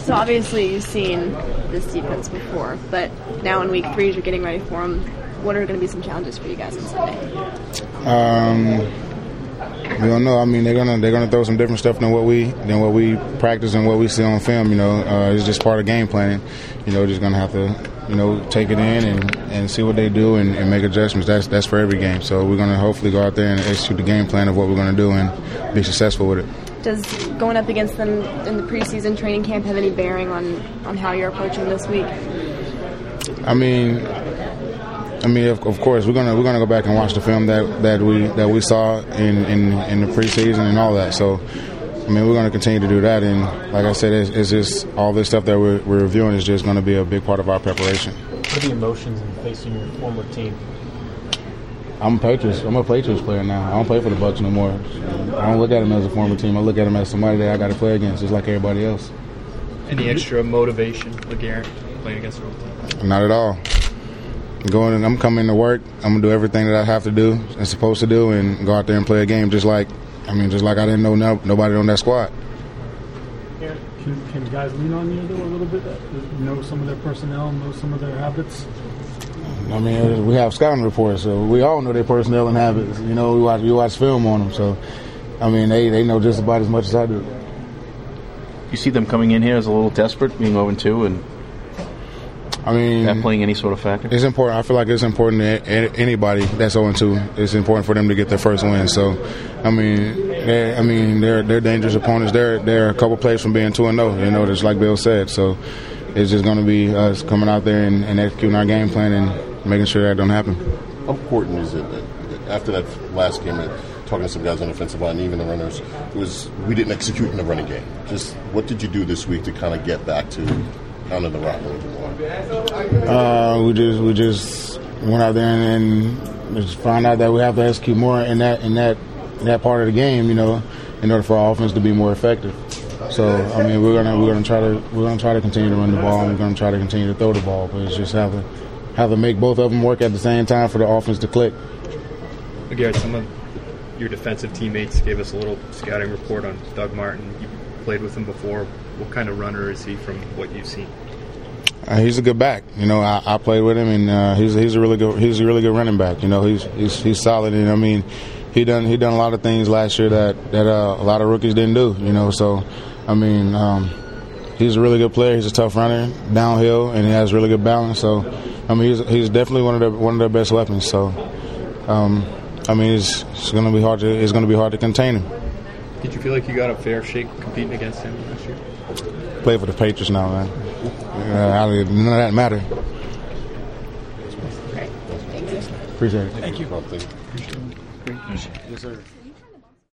So obviously you've seen this defense before, but now in week 3 as you're getting ready for them, what are going to be some challenges for you guys on Sunday? We don't know. I mean, they're gonna throw some different stuff than what we practice and what we see on film. It's just part of game planning. Just gonna have to take it in and see what they do and make adjustments. That's for every game. So we're gonna hopefully go out there and execute the game plan of what we're gonna do and be successful with it. Does going up against them in the preseason training camp have any bearing on how you're approaching this week? I mean, of course, we're gonna go back and watch the film that we saw in the preseason and all that. So, we're gonna continue to do that. And like I said, it's just all this stuff that we're reviewing is just gonna be a big part of our preparation. What are the emotions in facing your former team? I'm a Patriots player now. I don't play for the Bucs no more. I don't look at them as a former team. I look at them as somebody that I got to play against, just like everybody else. Any extra motivation, LeGarrette, playing against the whole team? Not at all. I'm coming to work. I'm gonna do everything that I have to do and supposed to do, and go out there and play a game just like I didn't know nobody on that squad. Can guys lean on you though a little bit? Know some of their personnel, know some of their habits. We have scouting reports, so we all know their personnel and habits. We watch film on them, so they know just about as much as I do. You see them coming in here as a little desperate, being 0-2, and not playing any sort of factor? It's important. I feel like it's important to anybody that's 0-2. It's important for them to get their first win. So, they're dangerous opponents. They're a couple plays from being 2-0. Just like Bill said. So, it's just going to be us coming out there and executing our game plan and making sure that don't happen. How important is it that after that last game, talking to some guys on the offensive line, even the runners, we didn't execute in the running game. Just what did you do this week to kind of get back to pounding the rock a little bit more? We just went out there and just found out that we have to execute more in that part of the game, in order for our offense to be more effective. So we're gonna try to continue to run the ball, and we're gonna try to continue to throw the ball, but it's just have to make both of them work at the same time for the offense to click. LeGarrette, some of your defensive teammates gave us a little scouting report on Doug Martin. You played with him before. What kind of runner is he from what you've seen? He's a good back. I played with him, and he's a really good running back. He's solid, and he done a lot of things last year that a lot of rookies didn't do. So he's a really good player. He's a tough runner, downhill, and he has really good balance. So he's definitely one of their best weapons. So it's going to be hard to contain him. Did you feel like you got a fair shake competing against him last year? Play for the Patriots now, man. None of that matter. Great. Appreciate it. Thank you. Yes, sir.